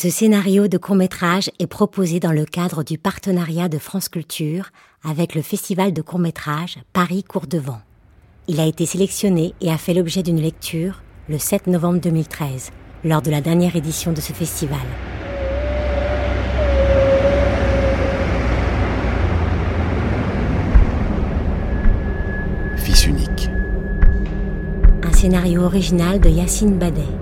Ce scénario de court-métrage est proposé dans le cadre du partenariat de France Culture avec le festival de court-métrage Paris Court Devant. Il a été sélectionné et a fait l'objet d'une lecture le 7 novembre 2013, lors de la dernière édition de ce festival. Fils unique. Un scénario original de Yacine Badet.